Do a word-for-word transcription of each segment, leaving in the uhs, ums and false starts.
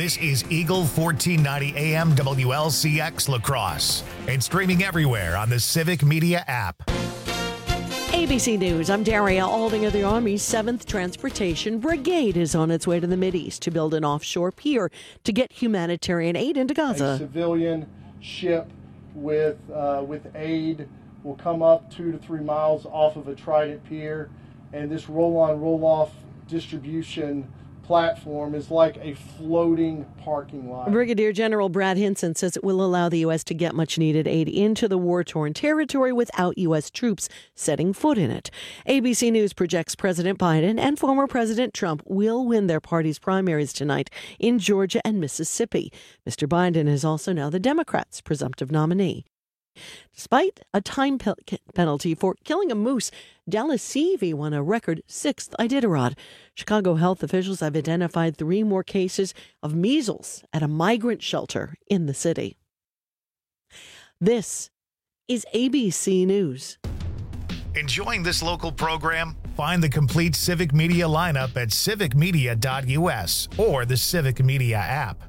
This is Eagle fourteen ninety A M W L C X La Crosse and streaming everywhere on the Civic Media app. A B C News, I'm Daria Alding. Of the Army's seventh Transportation Brigade is on its way to the Mideast to build an offshore pier to get humanitarian aid into Gaza. A civilian ship with uh, with aid will come up two to three miles off of a Trident pier, and this roll-on, roll-off distribution platform is like a floating parking lot. Brigadier General Brad Hinson says it will allow the U S to get much-needed aid into the war-torn territory without U S troops setting foot in it. A B C News projects President Biden and former President Trump will win their party's primaries tonight in Georgia and Mississippi. Mister Biden is also now the Democrats' presumptive nominee. Despite a time pe- penalty for killing a moose, Dallas C V won a record sixth Iditarod. Chicago health officials have identified three more cases of measles at a migrant shelter in the city. This is A B C News. Enjoying this local program? Find the complete Civic Media lineup at civic media dot U S or the Civic Media app.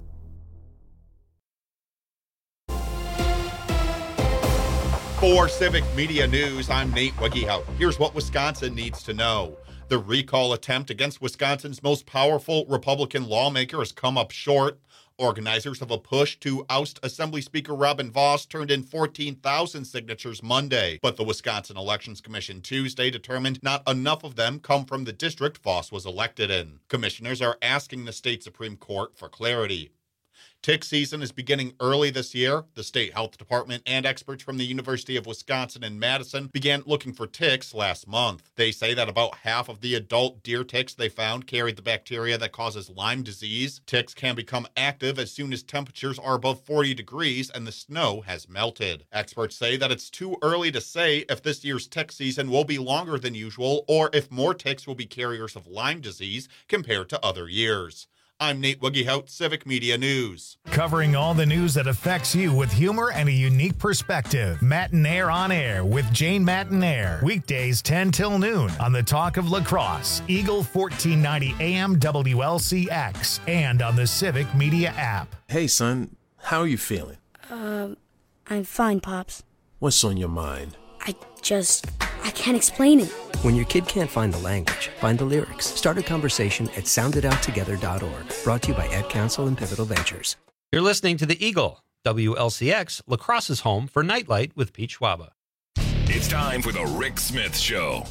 For Civic Media News, I'm Nate Wegehout. Here's what Wisconsin needs to know. The recall attempt against Wisconsin's most powerful Republican lawmaker has come up short. Organizers of a push to oust Assembly Speaker Robin Vos turned in fourteen thousand signatures Monday, but the Wisconsin Elections Commission Tuesday determined not enough of them come from the district Vos was elected in. Commissioners are asking the state Supreme Court for clarity. Tick season is beginning early this year. The state health department and experts from the University of Wisconsin in Madison began looking for ticks last month. They say that about half of the adult deer ticks they found carried the bacteria that causes Lyme disease. Ticks can become active as soon as temperatures are above forty degrees and the snow has melted. Experts say that it's too early to say if this year's tick season will be longer than usual or if more ticks will be carriers of Lyme disease compared to other years. I'm Nate Wegehout, Civic Media News. Covering all the news that affects you with humor and a unique perspective. Matinaire on Air with Jane Matinaire. Weekdays ten till noon on the Talk of La Crosse, Eagle fourteen ninety A M W L C X, and on the Civic Media app. Hey, son, how are you feeling? Um, I'm fine, Pops. What's on your mind? I just, I can't explain it. When your kid can't find the language, find the lyrics. Start a conversation at sound it out together dot org. Brought to you by Ed Council and Pivotal Ventures. You're listening to the Eagle, W L C X, La Crosse's home for Nightlight with Pete Schwaba. It's time for the Rick Smith Show.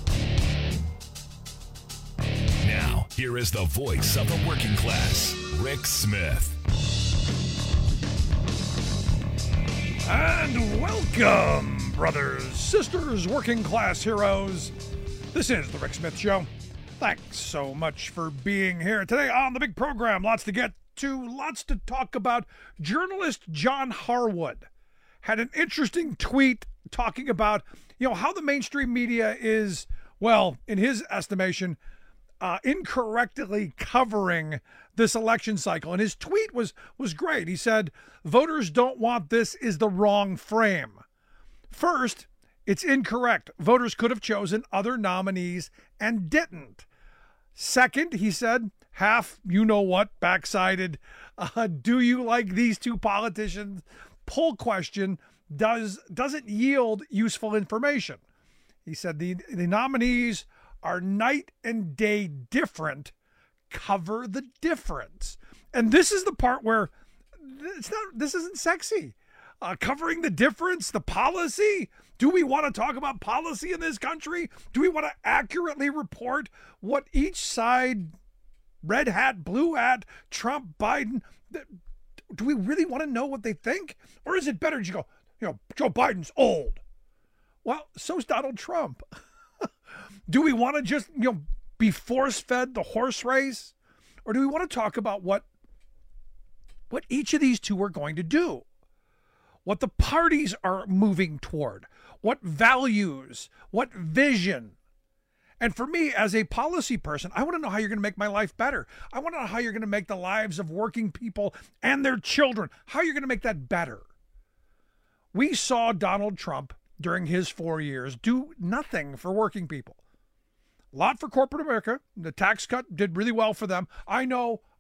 Now, here is the voice of the working class, Rick Smith. And welcome, brothers, sisters, working class heroes. This is the Rick Smith Show. Thanks so much for being here today on the big program. Lots to get to, lots to talk about. Journalist John Harwood had an interesting tweet talking about, you know, how the mainstream media is, well, in his estimation, uh, incorrectly covering this election cycle. And his tweet was was great. He said, voters don't want this is the wrong frame. First, it's incorrect. Voters could have chosen other nominees and didn't. Second, he said, half you-know-what, backsided, uh, do you like these two politicians? Poll question does, doesn't yield useful information. He said the, the nominees are night and day different. Cover the difference. And this is the part where it's not, this isn't sexy. Uh, covering the difference, the policy. Do we want to talk about policy in this country? Do we want to accurately report what each side, red hat, blue hat, Trump, Biden, do we really want to know what they think? Or is it better to go, you know, Joe Biden's old? Well, so's Donald Trump. Do we want to just, you know, be force-fed the horse race? Or do we want to talk about what, what each of these two are going to do? What the parties are moving toward, what values, what vision. And for me, as a policy person, I want to know how you're going to make my life better. I want to know how you're going to make the lives of working people and their children, how you're going to make that better. We saw Donald Trump during his four years do nothing for working people. A lot for corporate America. The tax cut did really well for them. I know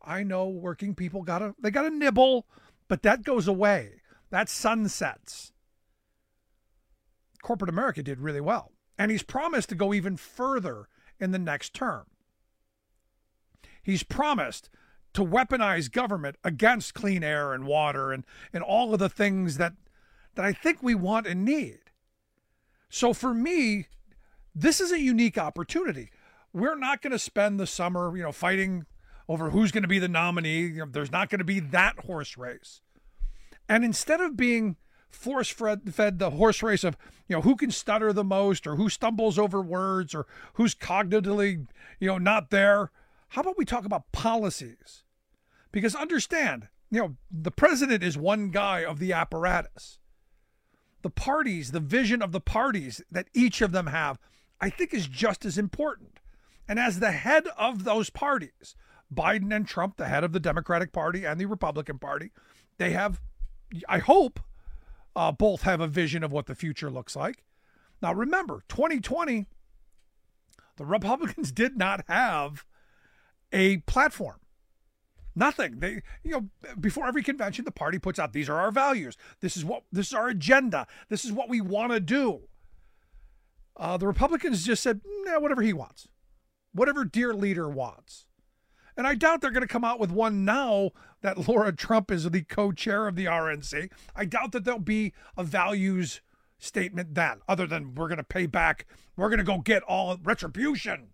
I know working people gotta they gotta nibble, but that goes away. That sunsets. Corporate America did really well. And he's promised to go even further in the next term. He's promised to weaponize government against clean air and water and, and all of the things that, that I think we want and need. So for me, this is a unique opportunity. We're not going to spend the summer, you know, fighting over who's going to be the nominee. You know, there's not going to be that horse race. And instead of being force-fed fed the horse race of, you know, who can stutter the most or who stumbles over words or who's cognitively, you know, not there, how about we talk about policies? Because understand, you know, the president is one guy of the apparatus. The parties, the vision of the parties that each of them have, I think is just as important. And as the head of those parties, Biden and Trump, the head of the Democratic Party and the Republican Party, they have, I hope, uh, both have a vision of what the future looks like. Now, remember, twenty twenty, the Republicans did not have a platform. Nothing. They, you know, before every convention, the party puts out, these are our values. This is what, this is our agenda. This is what we want to do. Uh, the Republicans just said, nah, whatever he wants, whatever dear leader wants. And I doubt they're going to come out with one now that Laura Trump is the co-chair of the R N C. I doubt that there'll be a values statement then, other than we're going to pay back. We're going to go get all retribution.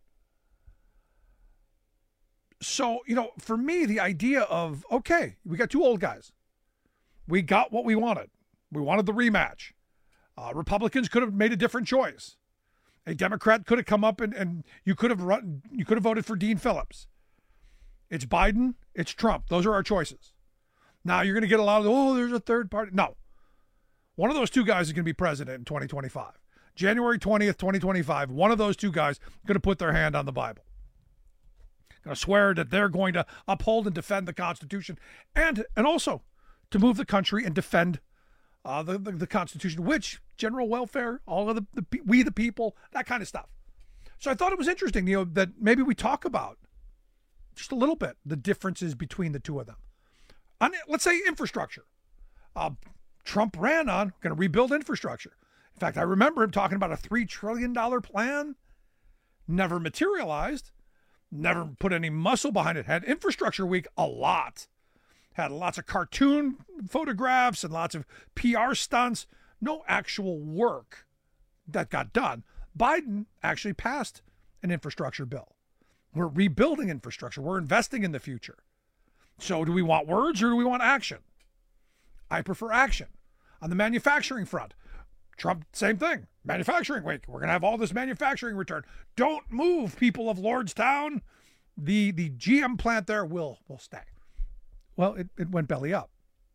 So, you know, for me, the idea of, okay, we got two old guys. We got what we wanted. We wanted the rematch. Uh, Republicans could have made a different choice. A Democrat could have come up and, and you could have run, you could have voted for Dean Phillips. It's Biden, it's Trump. Those are our choices. Now you're going to get a lot of, oh, there's a third party. No. One of those two guys is going to be president in twenty twenty-five. January twentieth, twenty twenty-five, one of those two guys is going to put their hand on the Bible. Going to swear that they're going to uphold and defend the Constitution and and also to move the country and defend uh, the, the, the Constitution, which general welfare, all of the, the we the people, that kind of stuff. So I thought it was interesting, you know, that maybe we talk about just a little bit the differences between the two of them. On, let's say infrastructure. Uh, Trump ran on going to rebuild infrastructure. In fact, I remember him talking about a three trillion dollars plan. Never materialized. Never put any muscle behind it. Had Infrastructure Week a lot. Had lots of cartoon photographs and lots of P R stunts. No actual work that got done. Biden actually passed an infrastructure bill. We're rebuilding infrastructure. We're investing in the future. So do we want words or do we want action? I prefer action. On the manufacturing front, Trump, same thing. Manufacturing week. We're going to have all this manufacturing return. Don't move, people of Lordstown. The the G M plant there will, will stay. Well, it, it went belly up.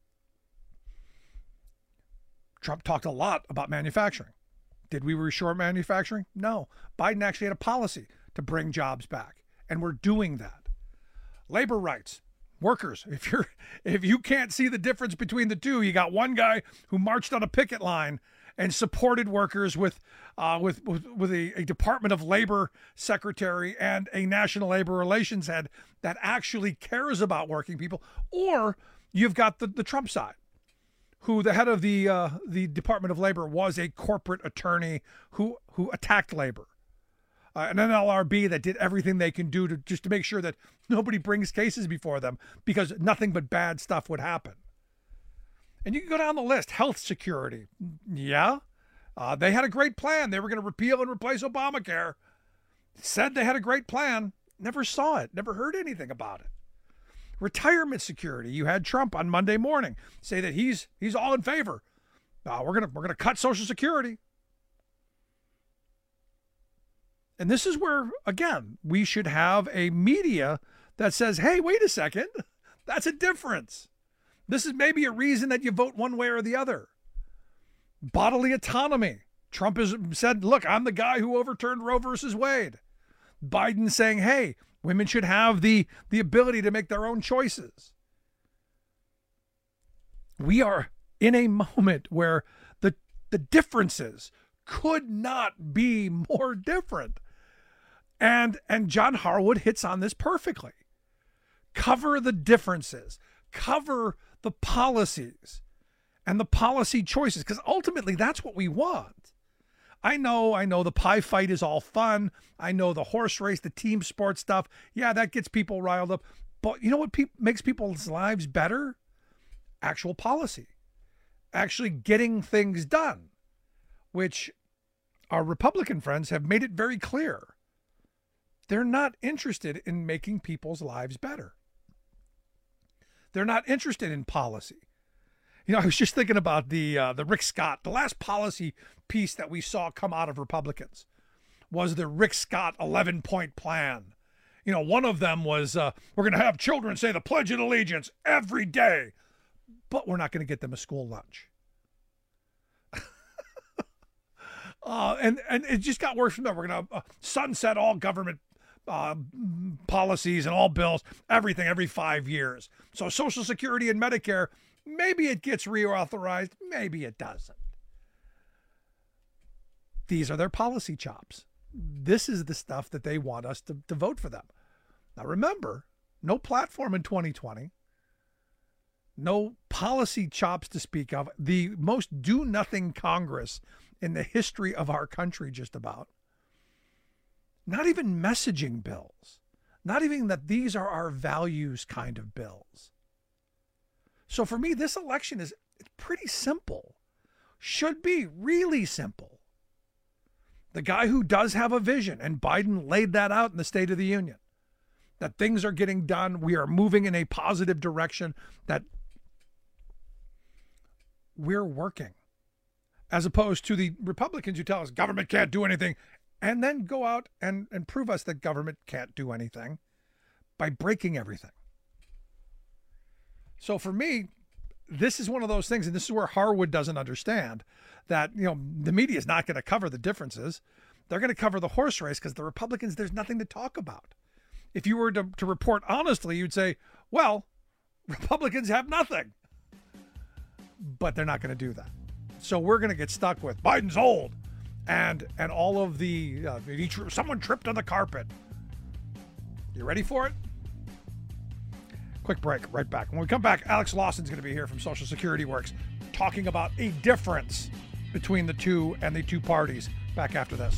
Trump talked a lot about manufacturing. Did we reshore manufacturing? No. Biden actually had a policy to bring jobs back, and we're doing that. Labor rights. Workers, if you're if you can't see the difference between the two, you got one guy who marched on a picket line and supported workers with uh, with with, with a, a Department of Labor secretary and a National Labor Relations head that actually cares about working people, or you've got the, the Trump side, who the head of the uh, the Department of Labor was a corporate attorney who who attacked labor. Uh, an N L R B that did everything they can do to just to make sure that nobody brings cases before them because nothing but bad stuff would happen. And you can go down the list. Health security. Yeah. Uh, they had a great plan. They were going to repeal and replace Obamacare. Said they had a great plan. Never saw it. Never heard anything about it. Retirement security. You had Trump on Monday morning say that he's he's all in favor. Uh, we're gonna we're gonna cut Social Security. And this is where, again, we should have a media that says, hey, wait a second, that's a difference. This is maybe a reason that you vote one way or the other. Bodily autonomy. Trump has said, look, I'm the guy who overturned Roe versus Wade. Biden saying, hey, women should have the, the ability to make their own choices. We are in a moment where the, the differences could not be more different. And and John Harwood hits on this perfectly. Cover the differences. Cover the policies and the policy choices, because ultimately that's what we want. I know, I know the pie fight is all fun. I know the horse race, the team sport stuff. Yeah, that gets people riled up. But you know what pe- makes people's lives better? Actual policy. Actually getting things done, which our Republican friends have made it very clear. They're not interested in making people's lives better. They're not interested in policy. You know, I was just thinking about the uh, the Rick Scott, the last policy piece that we saw come out of Republicans was the Rick Scott eleven-point plan. You know, one of them was uh, we're going to have children say the Pledge of Allegiance every day, but we're not going to get them a school lunch. uh, and, and it just got worse from there. We're going to uh, sunset all government Uh, policies and all bills, everything every five years. So Social Security and Medicare, maybe it gets reauthorized, maybe it doesn't. These are their policy chops. This is the stuff that they want us to, to vote for them. Now remember, no platform in twenty twenty, no policy chops to speak of, the most do-nothing Congress in the history of our country just about. Not even messaging bills. Not even that these are our values kind of bills. So for me, this election is it's pretty simple. Should be really simple. The guy who does have a vision, and Biden laid that out in the State of the Union, that things are getting done, we are moving in a positive direction, that we're working. As opposed to the Republicans who tell us government can't do anything, and then go out and, and prove us that government can't do anything by breaking everything. So for me, this is one of those things, and this is where Harwood doesn't understand, that, you know, the media is not going to cover the differences. They're going to cover the horse race because the Republicans, there's nothing to talk about. If you were to, to report honestly, you'd say, well, Republicans have nothing. But they're not going to do that. So we're going to get stuck with Biden's old. And and all of the, uh, he tri- someone tripped on the carpet. You ready for it? Quick break, right back. When we come back, Alex Lawson's going to be here from Social Security Works talking about a difference between the two and the two parties. Back after this.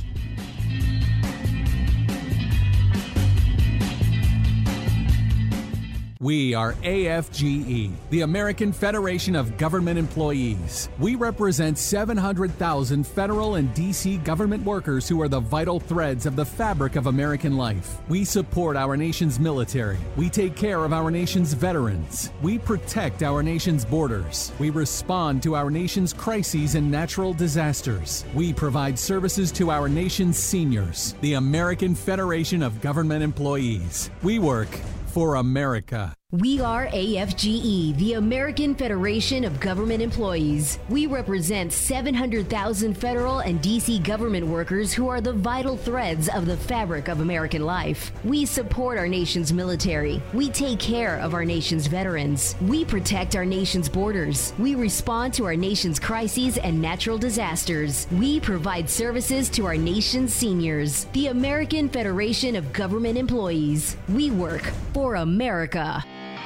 We are A F G E, the American Federation of Government Employees. We represent seven hundred thousand federal and D C government workers who are the vital threads of the fabric of American life. We support our nation's military. We take care of our nation's veterans. We protect our nation's borders. We respond to our nation's crises and natural disasters. We provide services to our nation's seniors. The American Federation of Government Employees. We work for America. We are A F G E, the American Federation of Government Employees. We represent seven hundred thousand federal and D C government workers who are the vital threads of the fabric of American life. We support our nation's military. We take care of our nation's veterans. We protect our nation's borders. We respond to our nation's crises and natural disasters. We provide services to our nation's seniors. The American Federation of Government Employees. We work for America.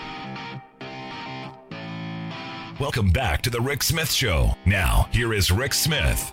Welcome back to the Rick Smith Show. Now, here is Rick Smith.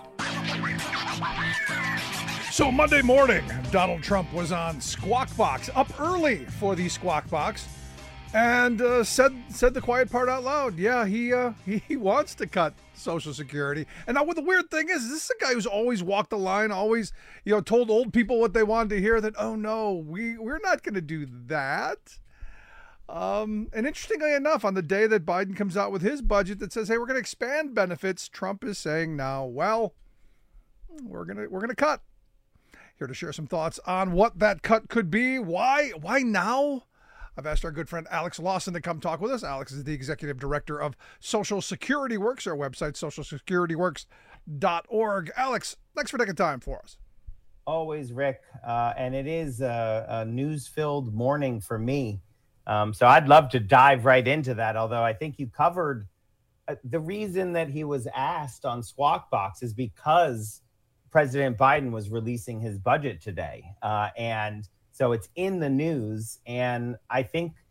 So Monday morning, Donald Trump was on Squawk Box, up early for the Squawk Box, and uh, said said the quiet part out loud. Yeah, he uh, he, he wants to cut Social Security. And now, what the weird thing is, this is a guy who's always walked the line, always, you know, told old people what they wanted to hear. That oh no, we we're not going to do that. Um, and interestingly enough, on the day that Biden comes out with his budget that says, hey, we're going to expand benefits, Trump is saying now, well, we're going to we're going to cut. Here to share some thoughts on what that cut could be. Why? Why now? I've asked our good friend Alex Lawson to come talk with us. Alex is the executive director of Social Security Works, our website, social security works dot org. Alex, thanks for taking time for us. Always, Rick. Uh, and it is a, a news-filled morning for me. Um, so I'd love to dive right into that, although I think you covered uh, the reason that he was asked on Squawk Box is because President Biden was releasing his budget today. Uh, and so it's in the news. And I think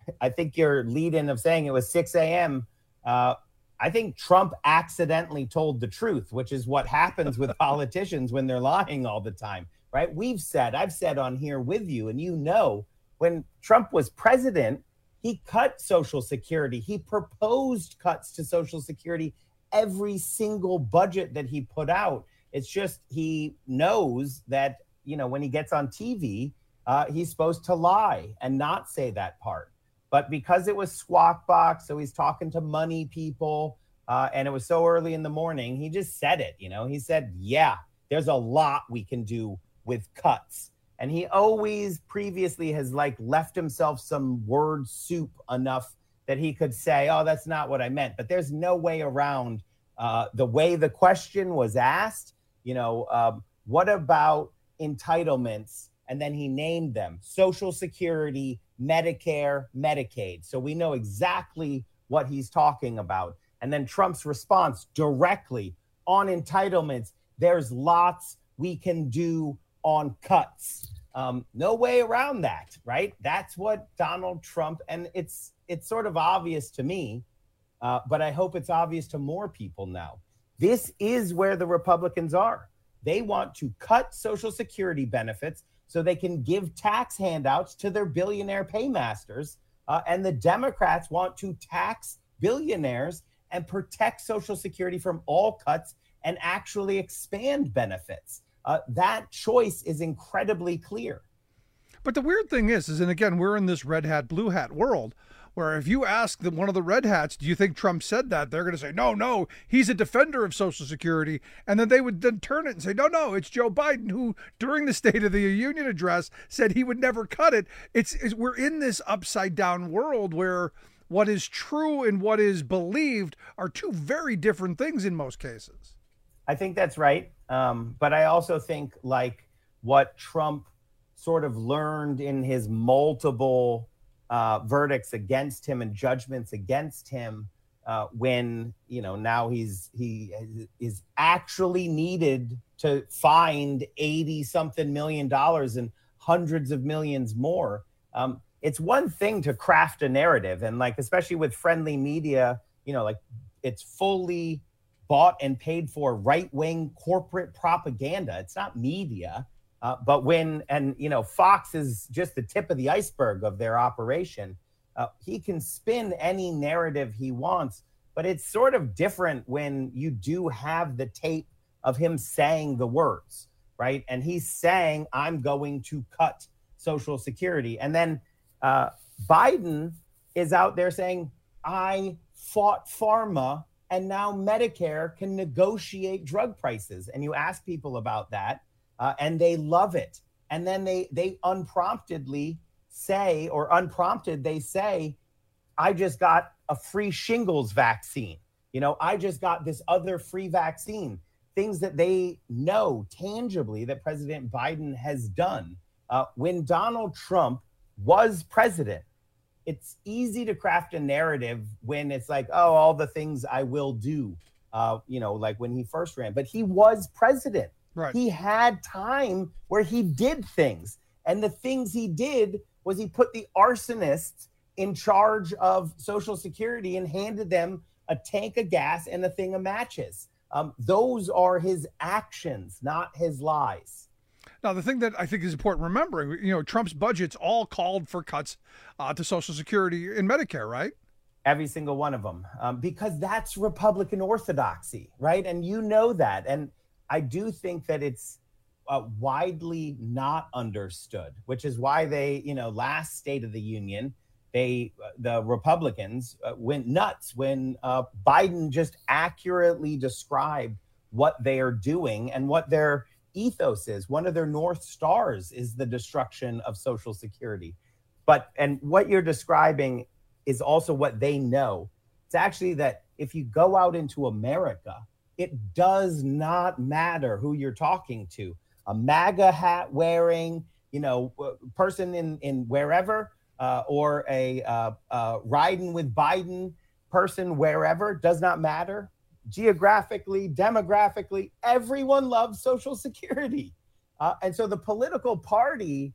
I think your lead-in of saying it was six a.m., uh, I think Trump accidentally told the truth, which is what happens with politicians when they're lying all the time, right? We've said, I've said on here with you, and you know, when Trump was president, he cut Social Security. He proposed cuts to Social Security every single budget that he put out. It's just he knows that, you know, when he gets on T V, uh, he's supposed to lie and not say that part. But because it was Squawk Box, so he's talking to money people, uh, and it was so early in the morning, he just said it. You know, he said, yeah, there's a lot we can do with cuts. And he always previously has like left himself some word soup enough that he could say, oh, that's not what I meant. But there's no way around uh, the way the question was asked. You know, um, what about entitlements? And then he named them: Social Security, Medicare, Medicaid. So we know exactly what he's talking about. And then Trump's response directly on entitlements: there's lots we can do on cuts. Um, no way around that, right? That's what Donald Trump, and it's it's sort of obvious to me, uh, but I hope it's obvious to more people now. This is where the Republicans are. They want to cut Social Security benefits so they can give tax handouts to their billionaire paymasters. Uh, and the Democrats want to tax billionaires and protect Social Security from all cuts and actually expand benefits. Uh, that choice is incredibly clear. But the weird thing is, is, and again, we're in this red hat, blue hat world, where if you ask the, one of the red hats, do you think Trump said that? They're going to say, no, no, he's a defender of Social Security. And then they would then turn it and say, no, no, it's Joe Biden who, during the State of the Union address, said he would never cut it. It's, it's we're in this upside down world where what is true and what is believed are two very different things in most cases. I think that's right. Um, but I also think like what Trump sort of learned in his multiple uh, verdicts against him and judgments against him uh, when, you know, now he's he is actually needed to find eighty something million dollars and hundreds of millions more. Um, it's one thing to craft a narrative, and like, especially with friendly media, you know, like it's fully bought and paid for right-wing corporate propaganda. It's not media. Uh, but when, and, you know, Fox is just the tip of the iceberg of their operation. Uh, he can spin any narrative he wants, but it's sort of different when you do have the tape of him saying the words, right? And he's saying, I'm going to cut Social Security. And then uh, Biden is out there saying, I fought pharma and now Medicare can negotiate drug prices. And you ask people about that, uh, and they love it. And then they they unpromptedly say, or unprompted, they say, I just got a free shingles vaccine. You know, I just got this other free vaccine. Things that they know tangibly that President Biden has done. Uh, when Donald Trump was president, it's easy to craft a narrative when it's like, oh, all the things I will do, uh, you know, like when he first ran. But he was president. Right. He had time where he did things. And the things he did was he put the arsonists in charge of Social Security and handed them a tank of gas and a thing of matches. Um, those are his actions, not his lies. Now, the thing that I think is important remembering, you know, Trump's budget's all called for cuts uh, to Social Security and Medicare, right? Every single one of them, um, because that's Republican orthodoxy, right? And you know that. And I do think that it's uh, widely not understood, which is why they, you know, last State of the Union, they, uh, the Republicans uh, went nuts when uh, Biden just accurately described what they are doing and what their ethos is. One of their North Stars is the destruction of Social Security. But, and what you're describing is also what they know. It's actually that if you go out into America, it does not matter who you're talking to. A MAGA hat wearing, you know, person in, in wherever, uh, or a uh, uh, riding with Biden person wherever, does not matter. Geographically, demographically, everyone loves Social Security. Uh, and so the political party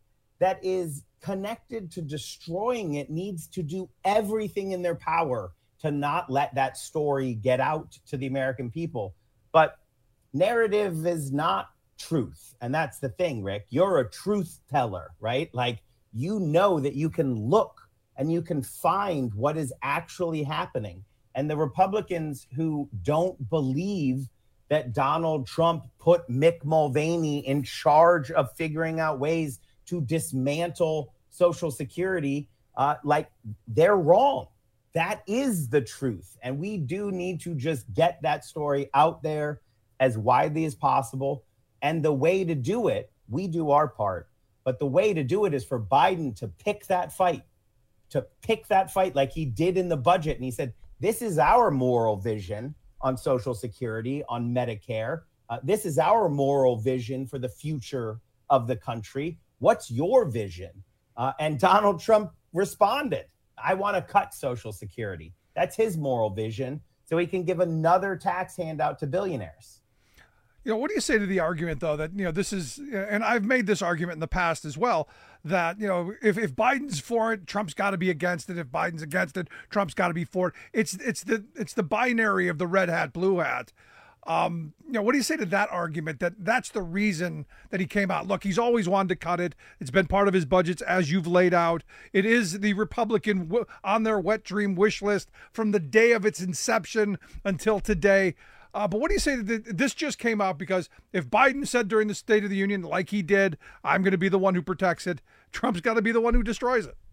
that is connected to destroying it needs to do everything in their power to not let that story get out to the American people. But narrative is not truth. And that's the thing, Rick. You're a truth teller, right? Like, you know that you can look and you can find what is actually happening. And the Republicans who don't believe that Donald Trump put Mick Mulvaney in charge of figuring out ways to dismantle Social Security, uh, like, they're wrong. That is the truth. And we do need to just get that story out there as widely as possible. And the way to do it, we do our part. But the way to do it is for Biden to pick that fight, to pick that fight like he did in the budget. And he said, this is our moral vision on Social Security, on Medicare. Uh, this is our moral vision for the future of the country. What's your vision? Uh, and Donald Trump responded, I want to cut Social Security. That's his moral vision, so he can give another tax handout to billionaires. You know, what do you say to the argument, though, that, you know, this is, and I've made this argument in the past as well, that, you know, if, if Biden's for it, Trump's got to be against it. If Biden's against it, Trump's got to be for it. It's it's the it's the binary of the red hat, blue hat. Um, you know, what do you say to that argument, that that's the reason that he came out? Look, he's always wanted to cut it. It's been part of his budgets, as you've laid out. It is the Republican w- on their wet dream wish list from the day of its inception until today. Uh, but what do you say that this just came out because if Biden said during the State of the Union, like he did, I'm going to be the one who protects it, Trump's got to be the one who destroys it?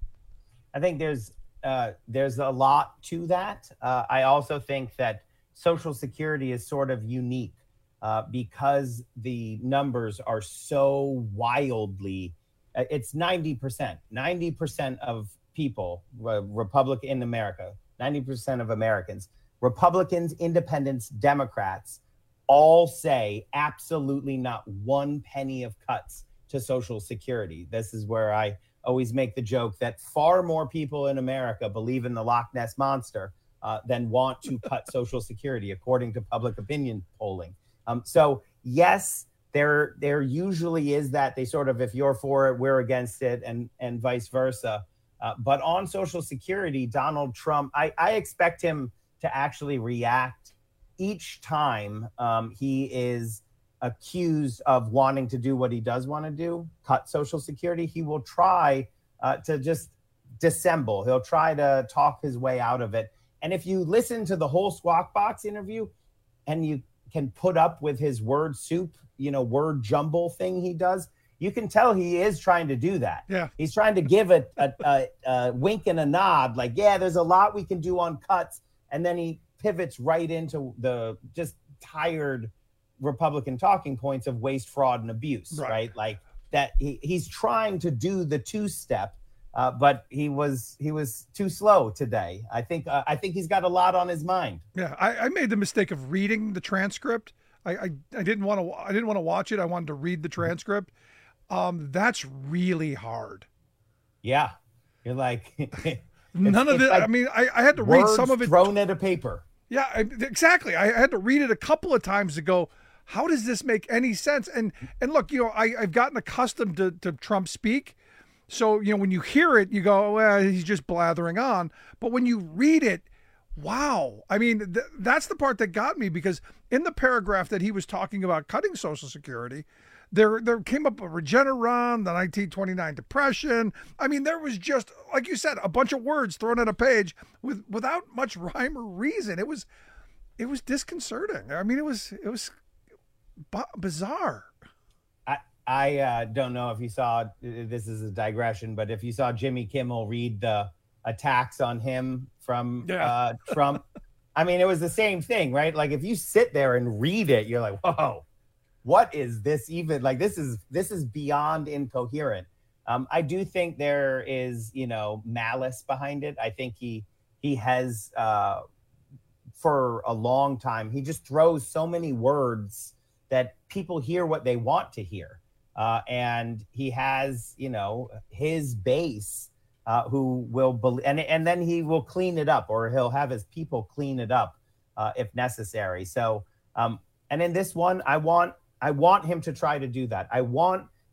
I think there's uh, there's a lot to that. Uh, I also think that Social Security is sort of unique uh, because the numbers are so wildly, uh, it's ninety percent. ninety percent of people, uh, Republic in America, ninety percent of Americans, Republicans, independents, Democrats, all say absolutely not one penny of cuts to Social Security. This is where I always make the joke that far more people in America believe in the Loch Ness Monster uh, than want to cut Social Security, according to public opinion polling. Um, so, yes, there there usually is that. They sort of, if you're for it, we're against it, and, and vice versa. Uh, but on Social Security, Donald Trump, I, I expect him to actually react each time um, he is accused of wanting to do what he does want to do, cut Social Security. He will try uh, to just dissemble. He'll try to talk his way out of it. And if you listen to the whole Squawk Box interview and you can put up with his word soup, you know, word jumble thing he does, you can tell he is trying to do that. Yeah. He's trying to give a, a, a, a wink and a nod, like, yeah, there's a lot we can do on cuts. And then he pivots right into the just tired Republican talking points of waste, fraud, and abuse, right? right? Like that he, he's trying to do the two-step, uh, but he was he was too slow today. I think uh, I think he's got a lot on his mind. Yeah, I, I made the mistake of reading the transcript. I, I, I didn't want to I didn't want to watch it. I wanted to read the transcript. Um, that's really hard. Yeah, you're like none of it. Like I mean, I, I had to read some of it thrown at a paper. Yeah, exactly. I had to read it a couple of times to go, how does this make any sense? And and look, you know, I, I've gotten accustomed to, to Trump speak. So, you know, when you hear it, you go, well, he's just blathering on. But when you read it, wow. I mean, th- that's the part that got me, because in the paragraph that he was talking about cutting Social Security, there there came up a Regeneron, the nineteen twenty-nine Depression. I mean, there was just, like you said, a bunch of words thrown on a page with without much rhyme or reason. It was it was disconcerting. I mean, it was it was b- bizarre. I I uh, don't know if you saw, this is a digression, but if you saw Jimmy Kimmel read the attacks on him from yeah. uh, Trump, I mean, it was the same thing, right? Like, if you sit there and read it, you're like, whoa. What is this even? Like, this is this is beyond incoherent. Um, I do think there is, you know, malice behind it. I think he he has uh, for a long time. He just throws so many words that people hear what they want to hear, uh, and he has, you know, his base uh, who will believe, and and then he will clean it up, or he'll have his people clean it up uh, if necessary. So, um, and in this one, I want. I want him to try to do that. I want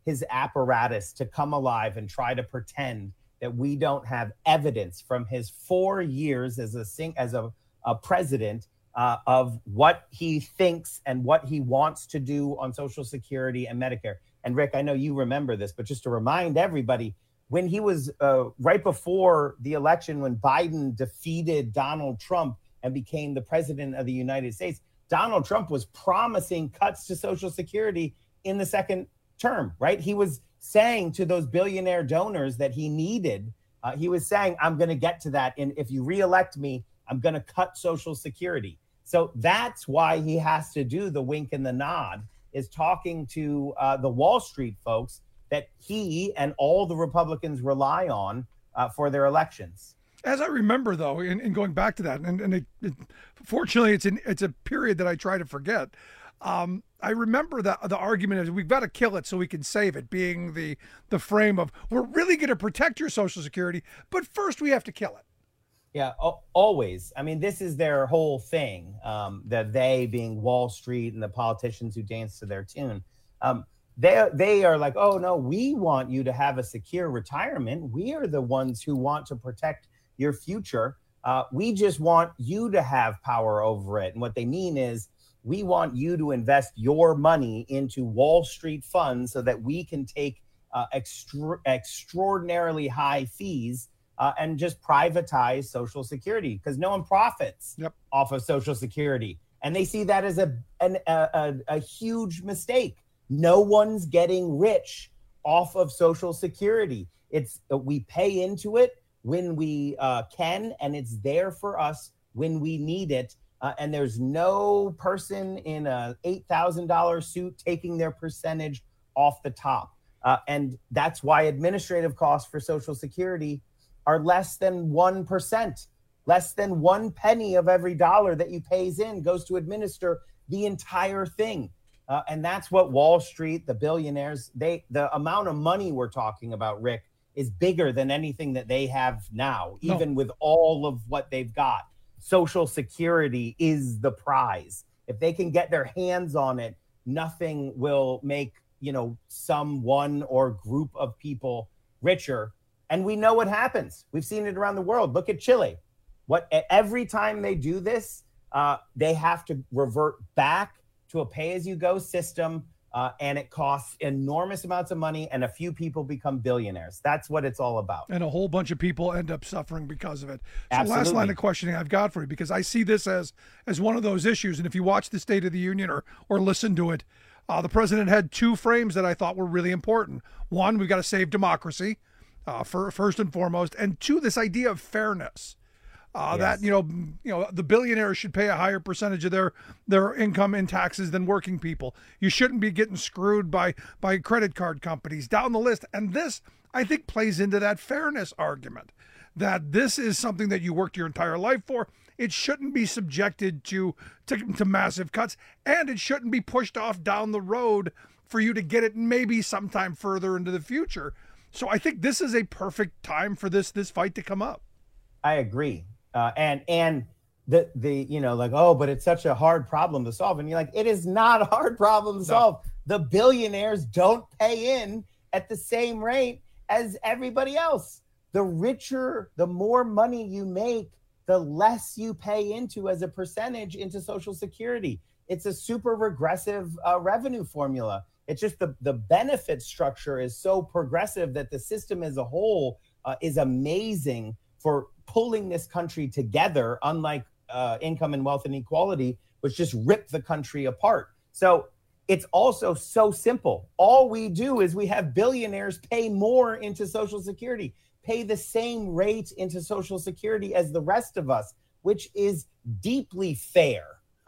his apparatus to come alive and try to pretend that we don't have evidence from his four years as a sing- as a, a president uh, of what he thinks and what he wants to do on Social Security and Medicare. And Rick, I know you remember this, but just to remind everybody, when he was uh, right before the election, when Biden defeated Donald Trump and became the president of the United States, Donald Trump was promising cuts to Social Security in the second term, right? He was saying to those billionaire donors that he needed, uh, he was saying, I'm going to get to that. And if you reelect me, I'm going to cut Social Security. So that's why he has to do the wink and the nod, is talking to uh, the Wall Street folks that he and all the Republicans rely on uh, for their elections. As I remember, though, in, in going back to that, and, and it, it, fortunately, it's an, it's a period that I try to forget. Um, I remember that the argument is we've got to kill it so we can save it, being the the frame of we're really going to protect your Social Security, but first we have to kill it. Yeah, always. I mean, this is their whole thing, um, the they being Wall Street and the politicians who dance to their tune. Um, they, they are like, oh, no, we want you to have a secure retirement. We are the ones who want to protect your future. Uh, we just want you to have power over it. And what they mean is we want you to invest your money into Wall Street funds so that we can take uh, extra- extraordinarily high fees Uh, and just privatize Social Security, because no one profits yep. off of Social Security. And they see that as a, an, a, a, a huge mistake. No one's getting rich off of Social Security. It's uh, we pay into it when we uh, can, and it's there for us when we need it. Uh, and there's no person in a eight thousand dollars suit taking their percentage off the top. Uh, and that's why administrative costs for Social Security are less than one percent. Less than one penny of every dollar that you pays in goes to administer the entire thing. Uh, and that's what Wall Street, the billionaires, they the amount of money we're talking about, Rick, is bigger than anything that they have now, even no. with all of what they've got. Social Security is the prize. If they can get their hands on it, nothing will make, you know, someone or group of people richer. And we know what happens. We've seen it around the world. Look at Chile. What every time they do this, uh, they have to revert back to a pay-as-you-go system, uh, and it costs enormous amounts of money, and a few people become billionaires. That's what it's all about. And a whole bunch of people end up suffering because of it. So Absolutely. Last line of questioning I've got for you, because I see this as as one of those issues, and if you watch the State of the Union or or listen to it, uh, the president had two frames that I thought were really important. One, we've got to save democracy. Uh, for first and foremost, and two, this idea of fairness, uh, yes. that you know, you know, the billionaires should pay a higher percentage of their their income in taxes than working people. You shouldn't be getting screwed by by credit card companies down the list. And this, I think, plays into that fairness argument, that this is something that you worked your entire life for. It shouldn't be subjected to to, to massive cuts, and it shouldn't be pushed off down the road for you to get it maybe sometime further into the future. So I think this is a perfect time for this this fight to come up. I agree, uh, and and the the you know like oh, but it's such a hard problem to solve, and you're like, it is not a hard problem to solve. No. The billionaires don't pay in at the same rate as everybody else. The richer, the more money you make, the less you pay into as a percentage into Social Security. It's a super regressive uh, revenue formula. It's just the, the benefit structure is so progressive that the system as a whole uh, is amazing for pulling this country together, unlike uh, income and wealth inequality, which just ripped the country apart. So it's also so simple. All we do is we have billionaires pay more into Social Security, pay the same rate into Social Security as the rest of us, which is deeply fair.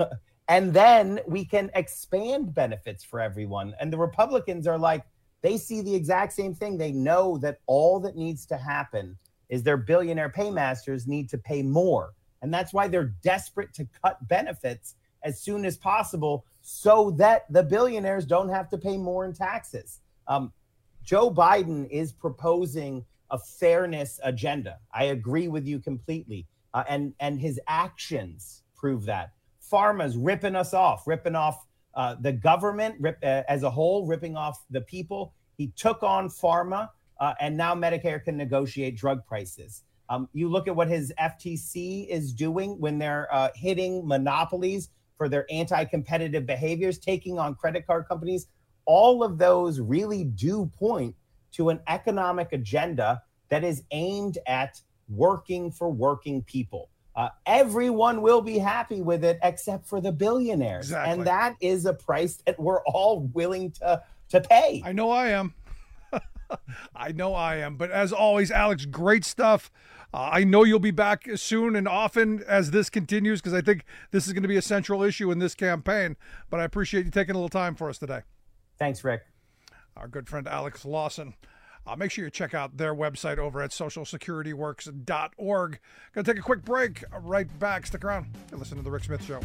And then we can expand benefits for everyone. And the Republicans are like, they see the exact same thing. They know that all that needs to happen is their billionaire paymasters need to pay more. And that's why they're desperate to cut benefits as soon as possible so that the billionaires don't have to pay more in taxes. Um, Joe Biden is proposing a fairness agenda. I agree with you completely. Uh, and, and his actions prove that. Pharma's ripping us off, ripping off uh, the government rip, uh, as a whole, ripping off the people. He took on pharma, uh, and now Medicare can negotiate drug prices. Um, you look at what his F T C is doing when they're uh, hitting monopolies for their anti-competitive behaviors, taking on credit card companies. All of those really do point to an economic agenda that is aimed at working for working people. Uh, everyone will be happy with it except for the billionaires. Exactly. And that is a price that we're all willing to, to pay. I know I am. I know I am. But as always, Alex, great stuff. Uh, I know you'll be back soon and often as this continues, because I think this is going to be a central issue in this campaign. But I appreciate you taking a little time for us today. Thanks, Rick. Our good friend Alex Lawson. Uh, make sure you check out their website over at social security works dot org. Going to take a quick break. Right back. Stick around. You're listening to The Rick Smith Show.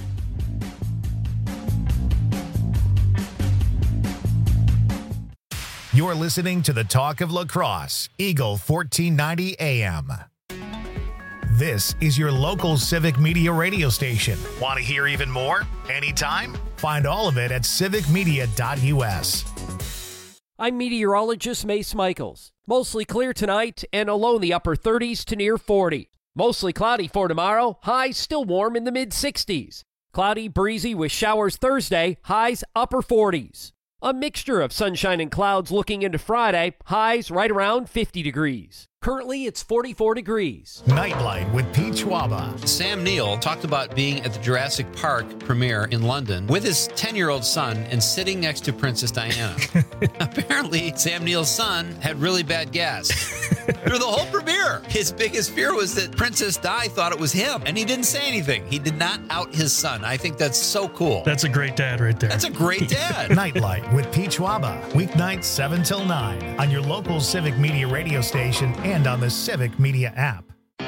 You're listening to the Talk of La Crosse, Eagle fourteen ninety A M. This is your local civic media radio station. Want to hear even more? Anytime? Find all of it at civic media dot U S. I'm meteorologist Mace Michaels. Mostly clear tonight and a low in the upper thirties to near forty. Mostly cloudy for tomorrow, highs still warm in the mid sixties. Cloudy, breezy with showers Thursday, highs upper forties. A mixture of sunshine and clouds looking into Friday, highs right around fifty degrees. Currently, it's forty-four degrees. Nightlight with Pete Schwaba. Sam Neill talked about being at the Jurassic Park premiere in London with his ten-year-old son and sitting next to Princess Diana. Apparently, Sam Neill's son had really bad gas through the whole premiere. His biggest fear was that Princess Di thought it was him, and he didn't say anything. He did not out his son. I think that's so cool. That's a great dad right there. That's a great dad. Nightlight with Pete Schwaba. Weeknights seven till nine on your local Civic Media radio station and on the Civic Media app.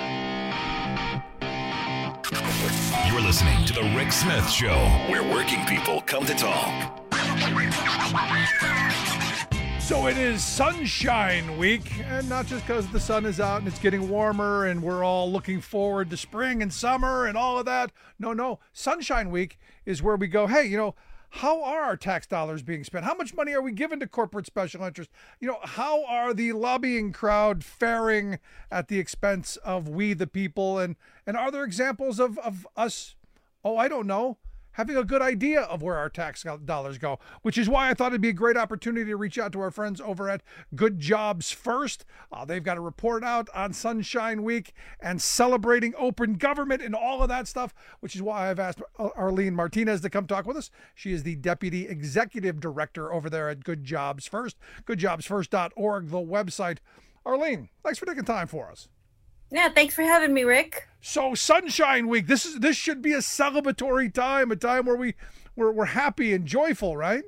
You're listening to The Rick Smith Show, where working people come to talk. So it is Sunshine Week, and not just because the sun is out and it's getting warmer and we're all looking forward to spring and summer and all of that. No, no. Sunshine Week is where we go, hey, you know, how are our tax dollars being spent? How much money are we giving to corporate special interests? You know, how are the lobbying crowd faring at the expense of we the people? And and are there examples of, of us, oh, I don't know, having a good idea of where our tax dollars go, which is why I thought it'd be a great opportunity to reach out to our friends over at Good Jobs First. Uh, they've got a report out on Sunshine Week and celebrating open government and all of that stuff, which is why I've asked Arlene Martinez to come talk with us. She is the Deputy Executive Director over there at Good Jobs First, good jobs first dot org, the website. Arlene, thanks for taking time for us. Yeah, thanks for having me, Rick. So Sunshine Week, this is this should be a celebratory time, a time where we we're, we're happy and joyful, right?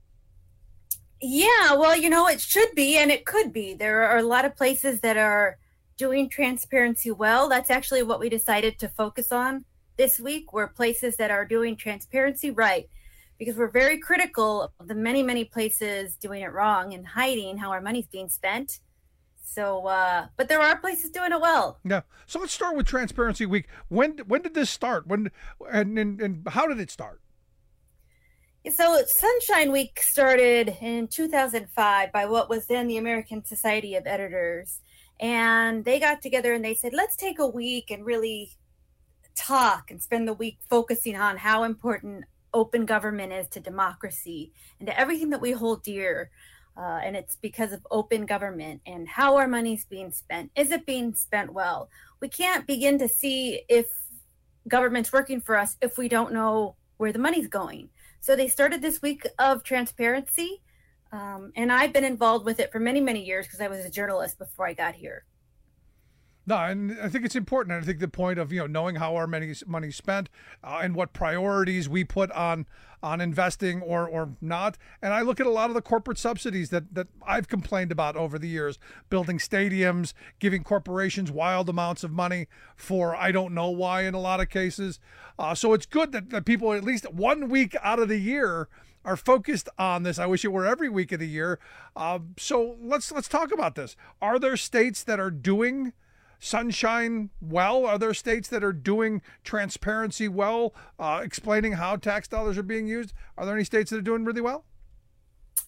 Yeah, well, you know, it should be and it could be. There are a lot of places that are doing transparency well. That's actually what we decided to focus on this week, were places that are doing transparency right, because we're very critical of the many, many places doing it wrong and hiding how our money's being spent. So, uh, but there are places doing it well. Yeah. So let's start with Transparency Week. When when did this start? When and and, and how did it start? So Sunshine Week started in two thousand five by what was then the American Society of Editors. And they got together and they said, let's take a week and really talk and spend the week focusing on how important open government is to democracy and to everything that we hold dear. Uh, and it's because of open government and how our money's being spent. Is it being spent well? We can't begin to see if government's working for us if we don't know where the money's going. So they started this week of transparency, um, and I've been involved with it for many, many years because I was a journalist before I got here. No, and I think it's important. And I think the point of, you know, knowing how our money money's spent uh, and what priorities we put on on investing or or not. And I look at a lot of the corporate subsidies that that I've complained about over the years, building stadiums, giving corporations wild amounts of money for I don't know why in a lot of cases. Uh, so it's good that, that people at least one week out of the year are focused on this. I wish it were every week of the year. Uh, so let's let's talk about this. Are there states that are doing Sunshine well? Are there states that are doing transparency well, uh, explaining how tax dollars are being used? Are there any states that are doing really well?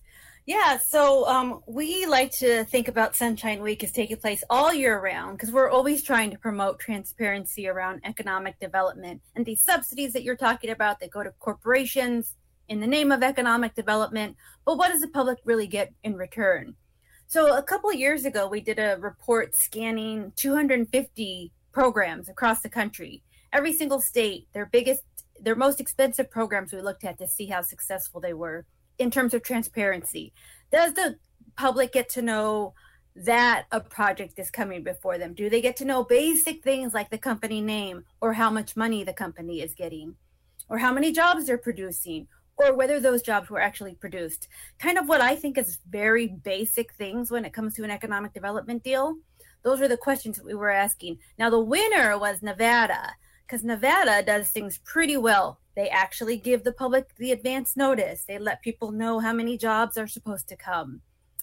Yeah, so um, we like to think about Sunshine Week as taking place all year round because we're always trying to promote transparency around economic development. And these subsidies that you're talking about, they go to corporations in the name of economic development. But what does the public really get in return? So a couple of years ago, we did a report scanning two hundred fifty programs across the country. Every single state, their biggest, their most expensive programs we looked at to see how successful they were in terms of transparency. Does the public get to know that a project is coming before them? Do they get to know basic things like the company name or how much money the company is getting or how many jobs they're producing or whether those jobs were actually produced? Kind of what I think is very basic things when it comes to an economic development deal. Those are the questions that we were asking. Now, the winner was Nevada, because Nevada does things pretty well. They actually give the public the advance notice. They let people know how many jobs are supposed to come.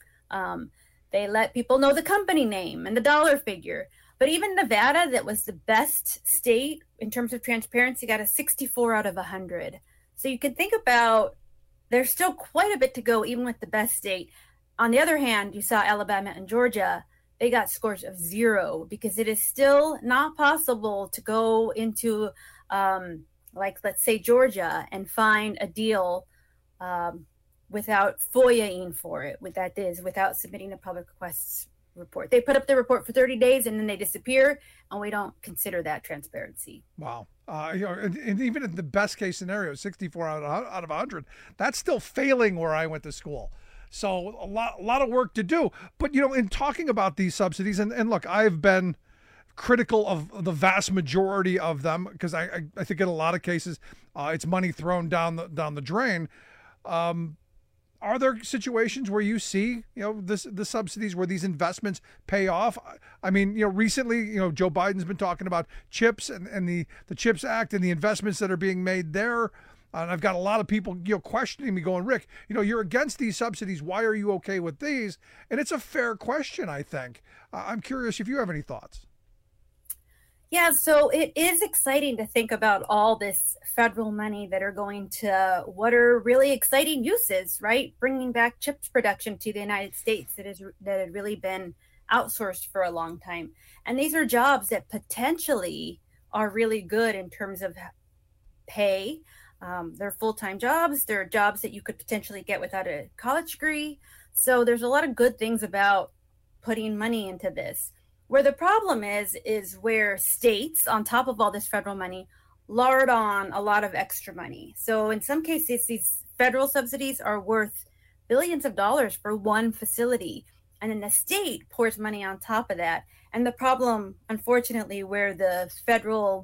Um, they let people know the company name and the dollar figure. But even Nevada, that was the best state in terms of transparency, got a sixty-four out of one hundred. So you can think about there's still quite a bit to go, even with the best state. On the other hand, you saw Alabama and Georgia. They got scores of zero because it is still not possible to go into, um, like, let's say Georgia and find a deal um, without FOIA-ing for it, with that is without submitting a public requests report. They put up the report for thirty days and then they disappear, and we don't consider that transparency. Wow. Uh, you know, and, and even in the best case scenario, sixty-four out of, out of one hundred, that's still failing where I went to school. So a lot, a lot of work to do. But, you know, in talking about these subsidies, and, and look, I've been critical of the vast majority of them because I, I, I think in a lot of cases uh, it's money thrown down the down the drain. Um, are there situations where you see, you know, this the subsidies where these investments pay off? I mean, you know, recently, you know, Joe Biden's been talking about CHIPS and, and the, the CHIPS Act and the investments that are being made there. And I've got a lot of people, you know, questioning me going, Rick, you know, you're against these subsidies. Why are you okay with these? And it's a fair question, I think. Uh, I'm curious if you have any thoughts. Yeah, so it is exciting to think about all this federal money that are going to what are really exciting uses, right? Bringing back chips production to the United States that is that had really been outsourced for a long time. And these are jobs that potentially are really good in terms of pay. Um, they're full-time jobs. They're jobs that you could potentially get without a college degree. So there's a lot of good things about putting money into this. Where the problem is, is where states, on top of all this federal money, lard on a lot of extra money. So in some cases, these federal subsidies are worth billions of dollars for one facility. And then the state pours money on top of that. And the problem, unfortunately, where the federal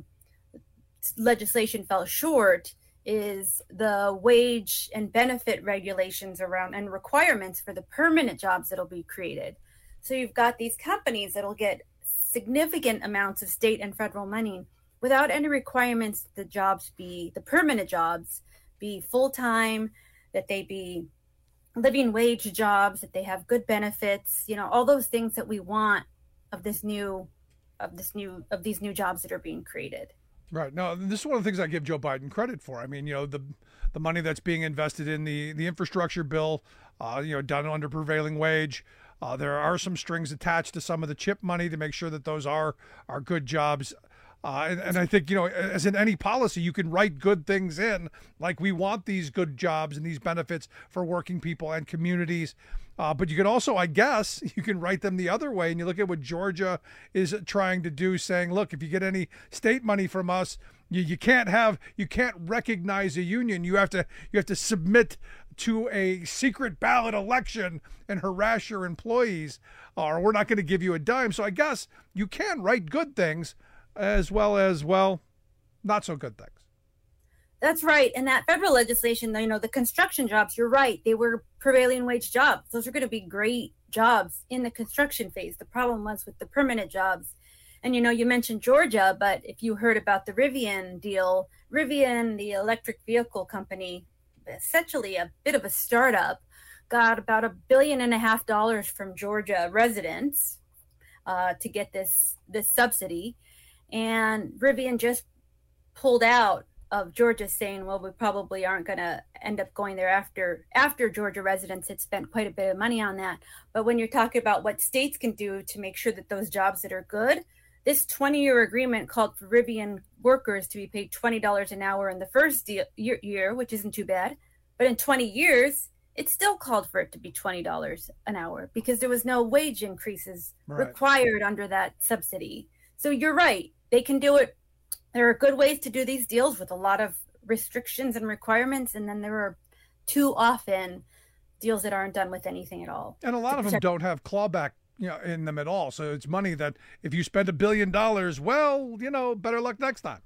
legislation fell short is the wage and benefit regulations around and requirements for the permanent jobs that'll be created. So you've got these companies that'll get significant amounts of state and federal money without any requirements that the jobs be, the permanent jobs, be full-time, that they be living wage jobs, that they have good benefits, you know, all those things that we want of this new, of this new, of these new jobs that are being created. Right. No, this is one of the things I give Joe Biden credit for. I mean, you know, the the money that's being invested in the, the infrastructure bill, uh, you know, done under prevailing wage. Uh, there are some strings attached to some of the CHIP money to make sure that those are are good jobs. Uh, and, and I think, you know, as in any policy, you can write good things in, like we want these good jobs and these benefits for working people and communities. Uh, but you can also, I guess, you can write them the other way. And you look at what Georgia is trying to do, saying, look, if you get any state money from us, you, you can't have, you can't recognize a union. You have to, you have to submit to a secret ballot election and harass your employees, or we're not going to give you a dime. So I guess you can write good things as well as, well, not so good things. That's right. And that federal legislation, you know, the construction jobs, you're right. They were prevailing wage jobs. Those are going to be great jobs in the construction phase. The problem was with the permanent jobs. And, you know, you mentioned Georgia, but if you heard about the Rivian deal, Rivian, the electric vehicle company, essentially a bit of a startup, got about a billion and a half dollars from Georgia residents uh, to get this, this subsidy. And Rivian just pulled out of Georgia saying, well, we probably aren't going to end up going there after after Georgia residents had spent quite a bit of money on that. But when you're talking about what states can do to make sure that those jobs that are good, this twenty-year agreement called for Rivian workers to be paid twenty dollars an hour in the first de- year, year, which isn't too bad. But in twenty years, it still called for it to be twenty dollars an hour because there was no wage increases Right. required under that subsidy. So you're right. They can do it. There are good ways to do these deals with a lot of restrictions and requirements. And then there are too often deals that aren't done with anything at all. And a lot of them don't have clawback, you know, in them at all. So it's money that if you spend a billion dollars, well, you know, better luck next time.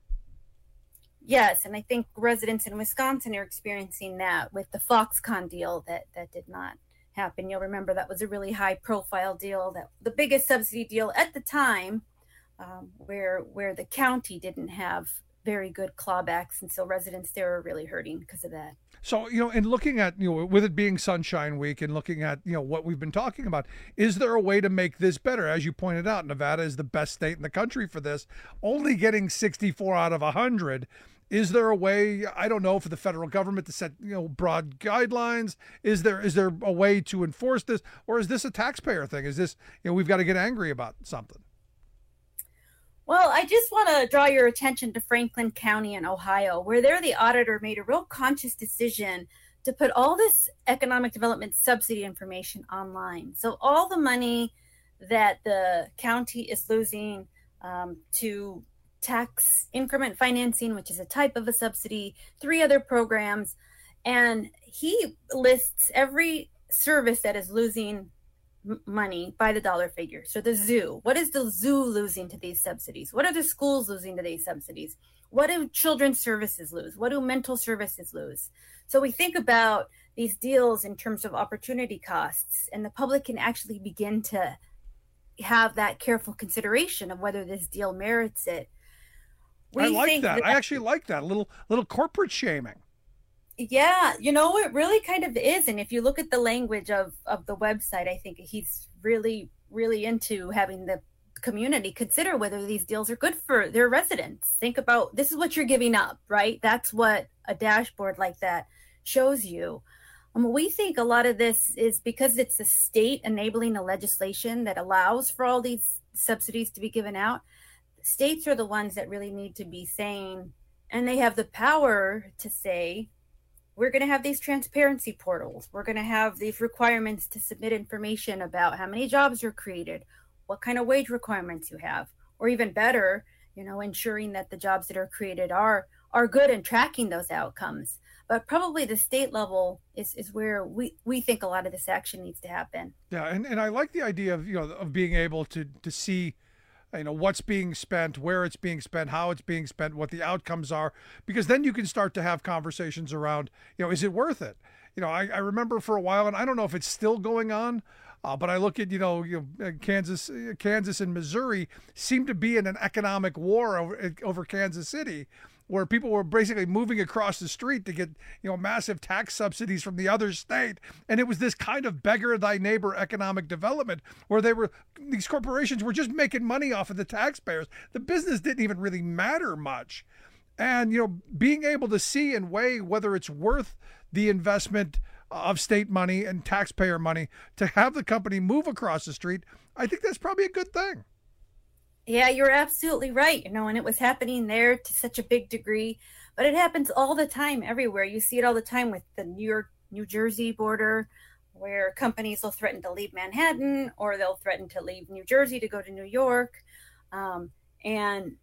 Yes, and I think residents in Wisconsin are experiencing that with the Foxconn deal that, that did not happen. You'll remember that was a really high-profile deal, that the biggest subsidy deal at the time, um, where where the county didn't have very good clawbacks, and so residents there are really hurting because of that. So, you know, and looking at, you know, with it being Sunshine Week and looking at, you know, what we've been talking about, is there a way to make this better? As you pointed out, Nevada is the best state in the country for this, only getting sixty-four out of one hundred. Is there a way, I don't know, for the federal government to set, you know, broad guidelines? Is there is there a way to enforce this? Or is this a taxpayer thing? Is this, you know, we've got to get angry about something? Well, I just want to draw your attention to Franklin County in Ohio, where there the auditor made a real conscious decision to put all this economic development subsidy information online. So all the money that the county is losing um, to tax increment financing, which is a type of a subsidy, three other programs, and he lists every service that is losing money by the dollar figure. So the zoo, what is the zoo losing to these subsidies? What are the schools losing to these subsidies? What do children's services lose? What do mental services lose? So we think about these deals in terms of opportunity costs, and the public can actually begin to have that careful consideration of whether this deal merits it. We I like think that. that. I actually like that. A little little corporate shaming. Yeah, you know, it really kind of is. And if you look at the language of, of the website, I think he's really, really into having the community consider whether these deals are good for their residents. Think about, this is what you're giving up, right? That's what a dashboard like that shows you. Um, we think a lot of this is because it's a state enabling a legislation that allows for all these subsidies to be given out. States are the ones that really need to be saying, and they have the power to say, we're going to have these transparency portals. We're going to have these requirements to submit information about how many jobs are created, what kind of wage requirements you have, or even better, you know, ensuring that the jobs that are created are are good and tracking those outcomes. But probably the state level is, is where we, we think a lot of this action needs to happen. Yeah, and, and I like the idea of, you know, of being able to to see, you know, what's being spent, where it's being spent, how it's being spent, what the outcomes are, because then you can start to have conversations around, you know, is it worth it? You know, I, I remember for a while, and I don't know if it's still going on, uh, but I look at, you know, you know, Kansas, Kansas and Missouri seem to be in an economic war over, over Kansas City, where people were basically moving across the street to get, you know, massive tax subsidies from the other state. And it was this kind of beggar thy neighbor economic development where they were, these corporations were just making money off of the taxpayers. The business didn't even really matter much. And, you know, being able to see and weigh whether it's worth the investment of state money and taxpayer money to have the company move across the street, I think that's probably a good thing. Yeah, you're absolutely right. You know, and it was happening there to such a big degree, but it happens all the time everywhere. You see it all the time with the New York, New Jersey border, where companies will threaten to leave Manhattan or they'll threaten to leave New Jersey to go to New York. Um, and,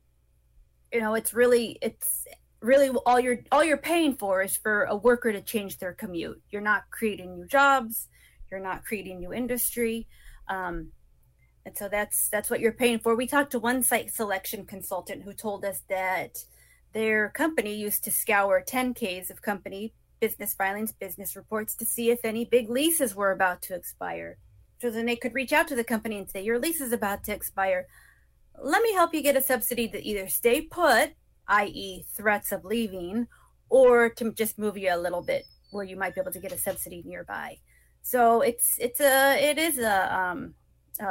you know, it's really, it's really all you're, all you're paying for is for a worker to change their commute. You're not creating new jobs. You're not creating new industry. Um, And so that's that's what you're paying for. We talked to one site selection consultant who told us that their company used to scour ten Ks of company business filings, business reports to see if any big leases were about to expire. So then they could reach out to the company and say, your lease is about to expire. Let me help you get a subsidy to either stay put, that is threats of leaving, or to just move you a little bit where you might be able to get a subsidy nearby. So it's it's a it is a um a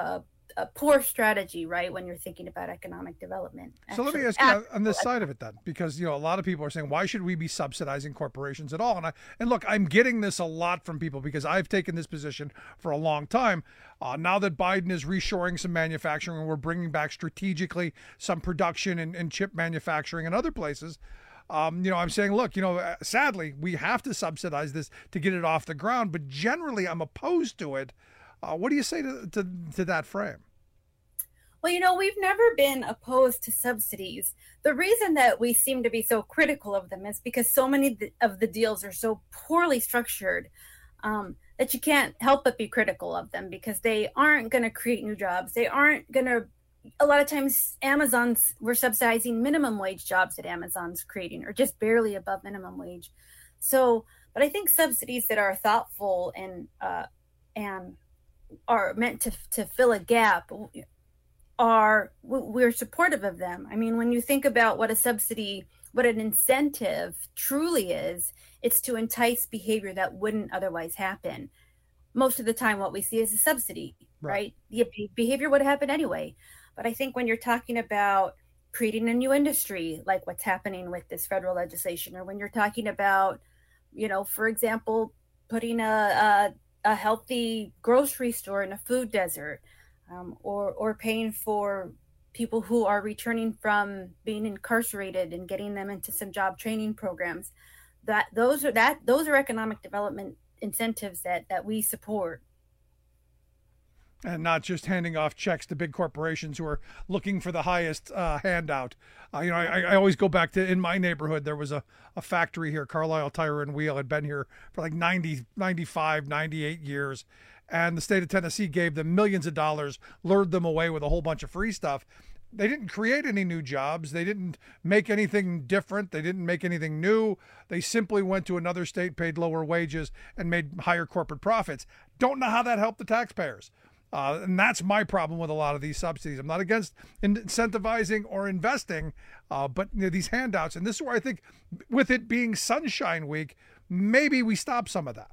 a poor strategy, right, when you're thinking about economic development. So let me ask you on this side of it then, because, you know, a lot of people are saying, why should we be subsidizing corporations at all? And I, and look, I'm getting this a lot from people because I've taken this position for a long time. Uh, now that Biden is reshoring some manufacturing and we're bringing back strategically some production and, and chip manufacturing in other places, Um, you know, I'm saying, look, you know, sadly, we have to subsidize this to get it off the ground. But generally, I'm opposed to it. Uh, what do you say to, to, to that frame? Well, you know, we've never been opposed to subsidies. The reason that we seem to be so critical of them is because so many of the deals are so poorly structured um, that you can't help but be critical of them because they aren't going to create new jobs. They aren't going to, a lot of times Amazon's, we're subsidizing minimum wage jobs that Amazon's creating or just barely above minimum wage. So, but I think subsidies that are thoughtful and, uh, and are meant to, to fill a gap are, we're supportive of them. I mean, when you think about what a subsidy, what an incentive truly is, it's to entice behavior that wouldn't otherwise happen. Most of the time what we see is a subsidy, right? right? The behavior would happen anyway. But I think when you're talking about creating a new industry, like what's happening with this federal legislation, or when you're talking about, you know, for example, putting a, a, a healthy grocery store in a food desert, um, or, or paying for people who are returning from being incarcerated and getting them into some job training programs, that those are that those are economic development incentives that that we support. And not just handing off checks to big corporations who are looking for the highest uh, handout. Uh, you know, I, I always go back to, in my neighborhood, there was a, a factory here, Carlisle Tire and Wheel, had been here for like ninety, ninety-five, ninety-eight years. And the state of Tennessee gave them millions of dollars, lured them away with a whole bunch of free stuff. They didn't create any new jobs. They didn't make anything different. They didn't make anything new. They simply went to another state, paid lower wages, and made higher corporate profits. Don't know how that helped the taxpayers. Uh, and that's my problem with a lot of these subsidies. I'm not against incentivizing or investing, uh, but you know, these handouts, and this is where I think with it being Sunshine Week, maybe we stop some of that.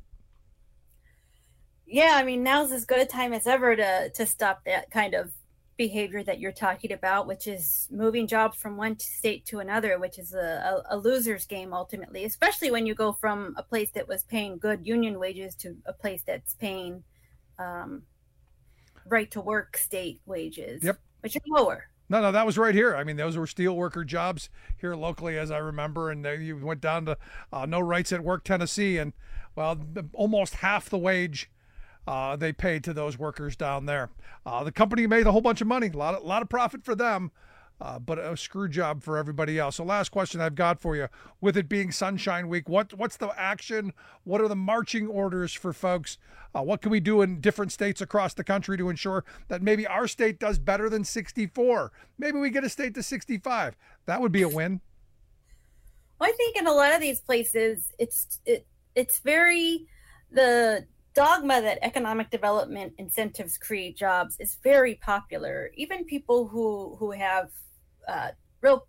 Yeah, I mean, now's as good a time as ever to to stop that kind of behavior that you're talking about, which is moving jobs from one state to another, which is a, a, a loser's game ultimately, especially when you go from a place that was paying good union wages to a place that's paying um, right to work state wages, yep. which are lower. No, no, that was right here. I mean, those were steel worker jobs here locally, as I remember. And then you went down to uh, No Rights at Work, Tennessee, and well, the, almost half the wage uh, they paid to those workers down there. Uh, the company made a whole bunch of money, a lot, of, lot of profit for them, uh, but a screw job for everybody else. So, last question I've got for you: with it being Sunshine Week, what what's the action? What are the marching orders for folks? Uh, what can we do in different states across the country to ensure that maybe our state does better than sixty-four? Maybe we get a state to sixty-five. That would be a win. Well, I think in a lot of these places, it's it, it's very, the dogma that economic development incentives create jobs is very popular. Even people who, who have uh, real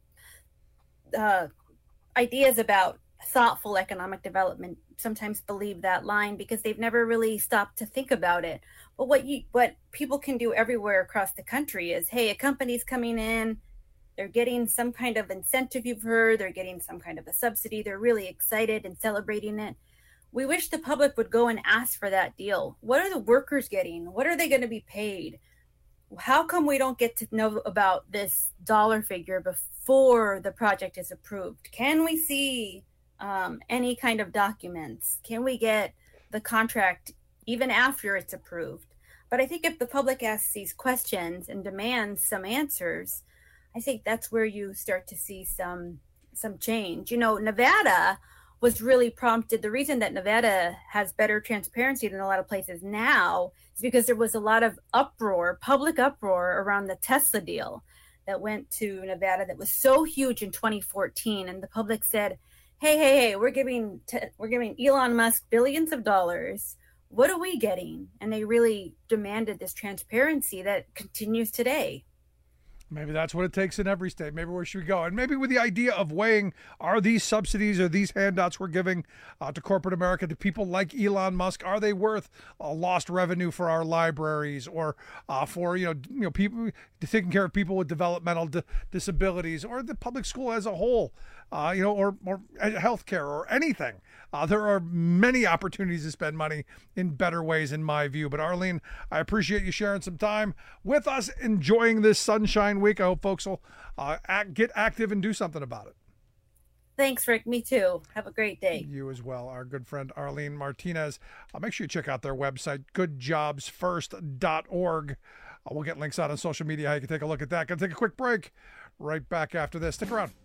uh, ideas about thoughtful economic development sometimes believe that line because they've never really stopped to think about it. But what you what people can do everywhere across the country is, hey, a company's coming in, they're getting some kind of incentive, you've heard, they're getting some kind of a subsidy, they're really excited and celebrating it. We wish the public would go and ask for that deal. What are the workers getting? What are they going to be paid? How come we don't get to know about this dollar figure before the project is approved? Can we see um, any kind of documents? Can we get the contract even after it's approved? But I think if the public asks these questions and demands some answers, I think that's where you start to see some some change. You know, Nevada was really prompted. The reason that Nevada has better transparency than a lot of places now is because there was a lot of uproar, public uproar around the Tesla deal that went to Nevada that was so huge in twenty fourteen. And the public said, hey, hey, hey, we're giving, te- we're giving Elon Musk billions of dollars. What are we getting? And they really demanded this transparency that continues today. Maybe that's what it takes in every state. Maybe where should we go? And maybe with the idea of weighing, are these subsidies or these handouts we're giving uh, to corporate America, to people like Elon Musk, are they worth uh, lost revenue for our libraries or uh, for, you know, you know, people taking care of people with developmental di- disabilities or the public school as a whole, uh, you know, or, or healthcare or anything. Uh, there are many opportunities to spend money in better ways, in my view. But Arlene, I appreciate you sharing some time with us, enjoying this Sunshine Week. I hope folks will uh, act, get active and do something about it. Thanks, Rick. Me too. Have a great day. You as well. Our good friend Arlene Martinez. Uh, make sure you check out their website, good jobs first dot org. Uh, we'll get links out on social media. How you can take a look at that. Gonna take a quick break. Right back after this. Stick around.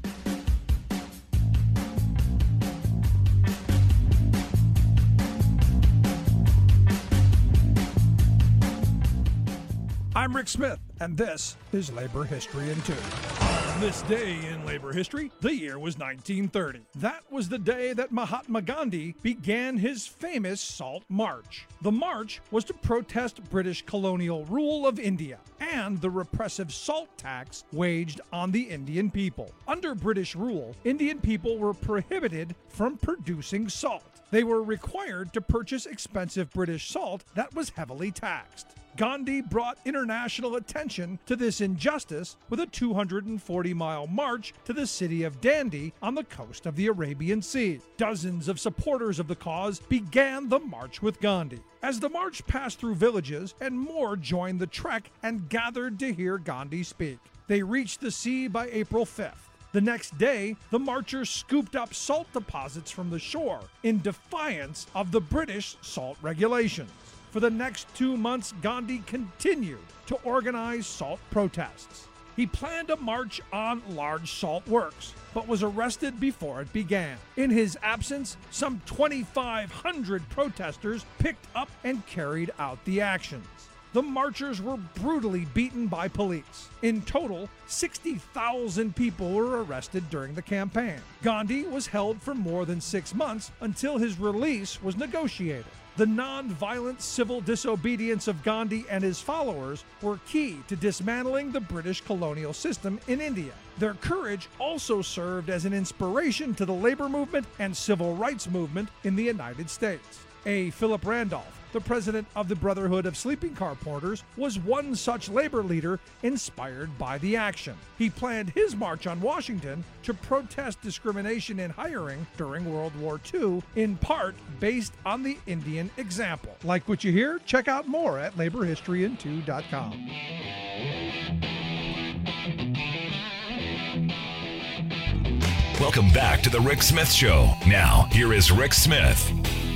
I'm Rick Smith, and this is Labor History in Two. On this day in labor history, the year was nineteen thirty. That was the day that Mahatma Gandhi began his famous Salt March. The march was to protest British colonial rule of India and the repressive salt tax waged on the Indian people. Under British rule, Indian people were prohibited from producing salt. They were required to purchase expensive British salt that was heavily taxed. Gandhi brought international attention to this injustice with a two hundred forty mile march to the city of Dandi on the coast of the Arabian Sea. Dozens of supporters of the cause began the march with Gandhi. As the march passed through villages, and more joined the trek and gathered to hear Gandhi speak. They reached the sea by April fifth. The next day, the marchers scooped up salt deposits from the shore in defiance of the British salt regulations. For the next two months, Gandhi continued to organize salt protests. He planned a march on large salt works, but was arrested before it began. In his absence, some twenty-five hundred protesters picked up and carried out the actions. The marchers were brutally beaten by police. In total, sixty thousand people were arrested during the campaign. Gandhi was held for more than six months until his release was negotiated. The non-violent civil disobedience of Gandhi and his followers were key to dismantling the British colonial system in India. Their courage also served as an inspiration to the labor movement and civil rights movement in the United States. A. Philip Randolph, the president of the Brotherhood of Sleeping Car Porters, was one such labor leader inspired by the action. He planned his march on Washington to protest discrimination in hiring during World War Two, in part based on the Indian example. Like what you hear? Check out more at labor history in two dot com. Welcome back to the Rick Smith Show. Now, here is Rick Smith.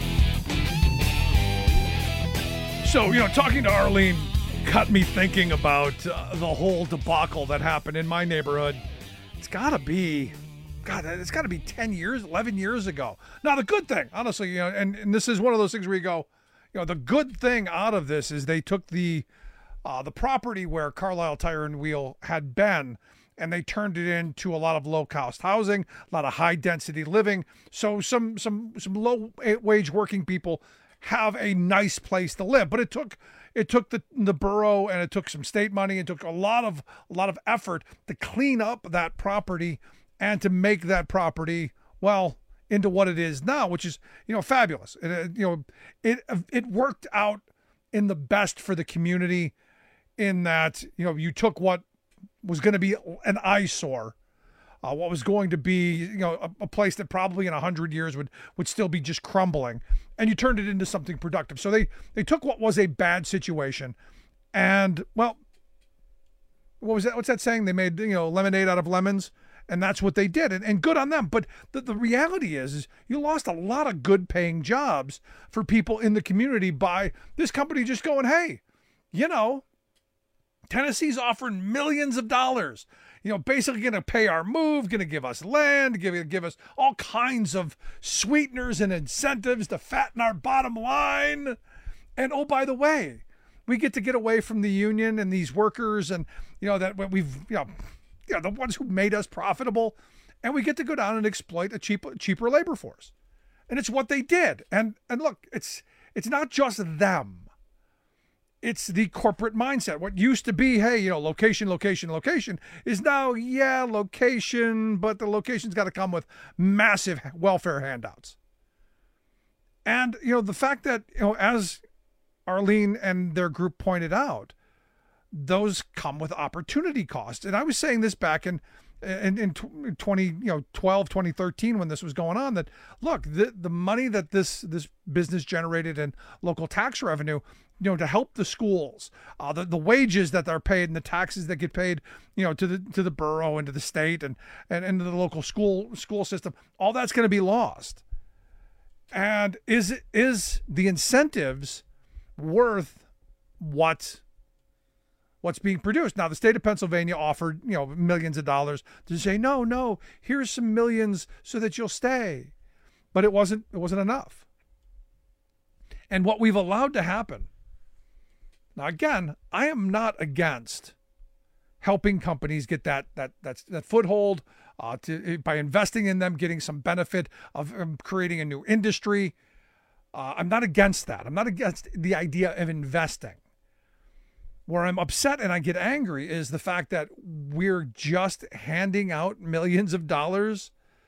So, you know, talking to Arlene got me thinking about uh, the whole debacle that happened in my neighborhood. It's got to be, God, it's got to be ten years, eleven years ago. Now, the good thing, honestly, you know, and, and this is one of those things where you go, you know, the good thing out of this is they took the uh, the property where Carlisle Tire and Wheel had been, and they turned it into a lot of low-cost housing, a lot of high-density living. So some some some low-wage working people have a nice place to live. But it took it took the the borough, and it took some state money. It took a lot of a lot of effort to clean up that property and to make that property, well, into what it is now, which is, you know, fabulous. It, you know, it it worked out in the best for the community, in that, you know, you took what was going to be an eyesore, uh, what was going to be, you know, a, a place that probably in a hundred years would would still be just crumbling, and you turned it into something productive. So they they took what was a bad situation, and, well, what was that? What's that saying? They made, you know, lemonade out of lemons, and that's what they did, and, and good on them. But the, the reality is, is you lost a lot of good paying jobs for people in the community by this company just going, hey, you know, Tennessee's offering millions of dollars, you know, basically going to pay our move, going to give us land, give, give us all kinds of sweeteners and incentives to fatten our bottom line. And, oh, by the way, we get to get away from the union and these workers, and, you know, that we've, you know, you know, the ones who made us profitable, and we get to go down and exploit a cheaper, cheaper labor force. And it's what they did. And, and look, it's, it's not just them. it's the corporate mindset. What used to be, hey, you know, location, location, location, is now, yeah, location, but the location's got to come with massive welfare handouts. And, you know, the fact that, you know, as Arlene and their group pointed out, those come with opportunity costs. And I was saying this back in in, in twenty, you know, twelve, twenty thirteen, when this was going on, that look, the, the money that this this business generated in local tax revenue, you know, to help the schools, uh, the, the wages that are paid and the taxes that get paid, you know, to the to the borough and to the state and and, and to the local school school system, all that's going to be lost. And is is the incentives worth what what's being produced? Now, the state of Pennsylvania offered, you know, millions of dollars to say, no, no, here's some millions so that you'll stay. But it wasn't it wasn't enough. And what we've allowed to happen. Now, again, I am not against helping companies get that that that, that foothold uh, to by investing in them, getting some benefit of um, creating a new industry. Uh, I'm not against that. I'm not against the idea of investing. Where I'm upset and I get angry is the fact that we're just handing out millions of dollars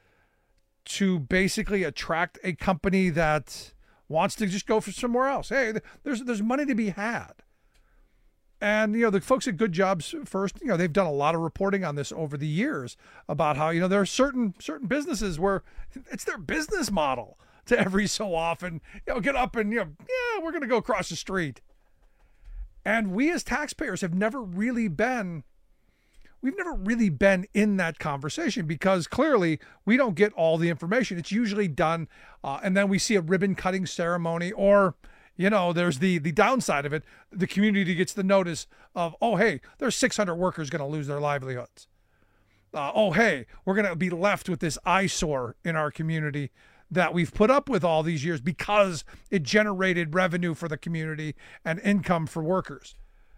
to basically attract a company that wants to just go for somewhere else. Hey, there's there's money to be had. And, you know, the folks at Good Jobs First, you know, they've done a lot of reporting on this over the years about how, you know, there are certain certain businesses where it's their business model to every so often, you know, get up and, you know, yeah, we're going to go across the street. And we as taxpayers have never really been, we've never really been in that conversation because clearly we don't get all the information. It's usually done, uh, and then we see a ribbon cutting ceremony, or, you know, there's the the downside of it. The community gets the notice of, oh, hey, there's six hundred workers going to lose their livelihoods. Uh, oh, hey, we're going to be left with this eyesore in our community that we've put up with all these years because it generated revenue for the community and income for workers.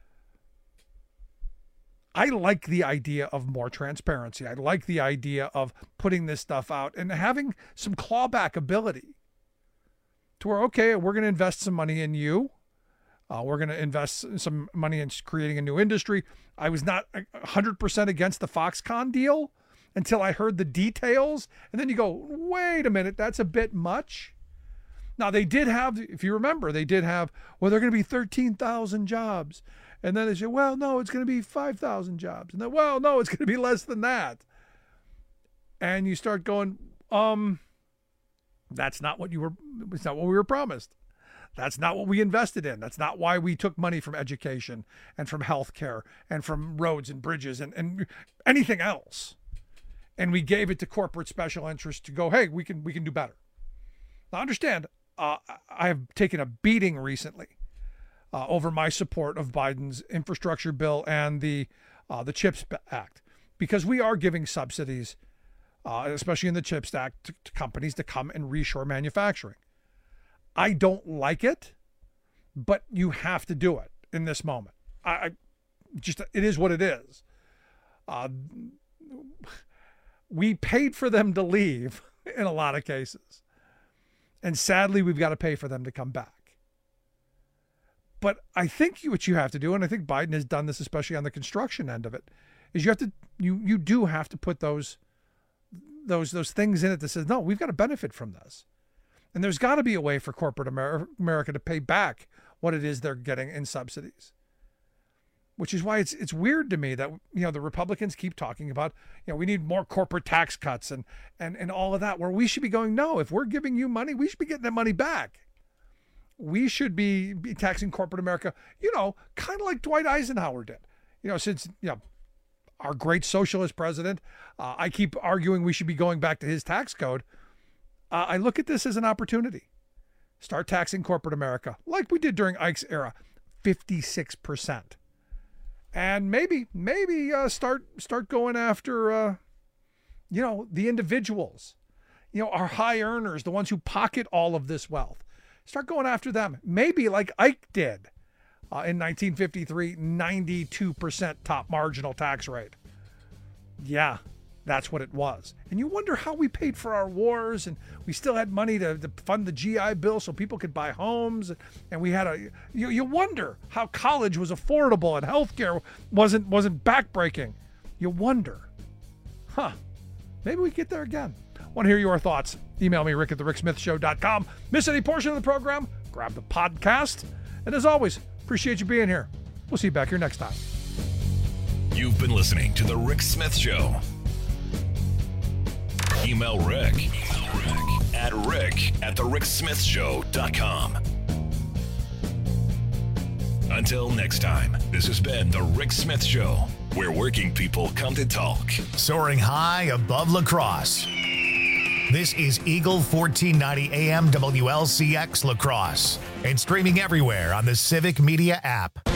I like the idea of more transparency. I like the idea of putting this stuff out and having some clawback ability to where, okay, we're going to invest some money in you. Uh, we're going to invest some money in creating a new industry. I was not one hundred percent against the Foxconn deal until I heard the details. And then you go, wait a minute, that's a bit much. Now, they did have, if you remember, they did have, well, they're going to be thirteen thousand jobs. And then they say, well, no, it's going to be five thousand jobs. And then, well, no, it's going to be less than that. And you start going, um, that's not what you were, it's not what we were promised. That's not what we invested in. That's not why we took money from education and from healthcare and from roads and bridges and, and anything else. And we gave it to corporate special interests to go, hey, we can we can do better. Now, understand, uh, I have taken a beating recently uh, over my support of Biden's infrastructure bill and the uh, the CHIPS Act, because we are giving subsidies, uh, especially in the CHIPS Act, to, to companies to come and reshore manufacturing. I don't like it, but you have to do it in this moment. I, I just it is what it is. Uh, We paid for them to leave in a lot of cases. And sadly, we've got to pay for them to come back. But I think what you have to do, and I think Biden has done this, especially on the construction end of it, is you have to, you you do have to put those, those, those things in it that says, no, we've got to benefit from this. And there's got to be a way for corporate Amer- America to pay back what it is they're getting in subsidies. Which is why it's it's weird to me that, you know, the Republicans keep talking about, you know, we need more corporate tax cuts and and and all of that, where we should be going, no, if we're giving you money, we should be getting that money back. We should be, be taxing corporate America, you know, kind of like Dwight Eisenhower did. You know, since, you know, our great socialist president, uh, I keep arguing we should be going back to his tax code. Uh, I look at this as an opportunity. Start taxing corporate America like we did during Ike's era, fifty-six percent. And maybe, maybe uh, start start going after, uh, you know, the individuals, you know, our high earners, the ones who pocket all of this wealth. Start going after them. Maybe like Ike did uh, in nineteen fifty-three, ninety-two percent top marginal tax rate. Yeah, That's what it was. And you wonder how we paid for our wars, and we still had money to, to fund the G I Bill so people could buy homes. And we had a, you, you wonder how college was affordable and healthcare wasn't, wasn't backbreaking. You wonder, huh, maybe we get there again. Want to hear your thoughts? Email me, rick at the rick smith show dot com. Miss any portion of the program? Grab the podcast. And as always, appreciate you being here. We'll see you back here next time. You've been listening to The Rick Smith Show. Email Rick, Email Rick at rick at the rick smith show dot com. Until next time, this has been The Rick Smith Show, where working people come to talk. Soaring high above La Crosse. This is Eagle fourteen ninety A M W L C X La Crosse and streaming everywhere on the Civic Media app.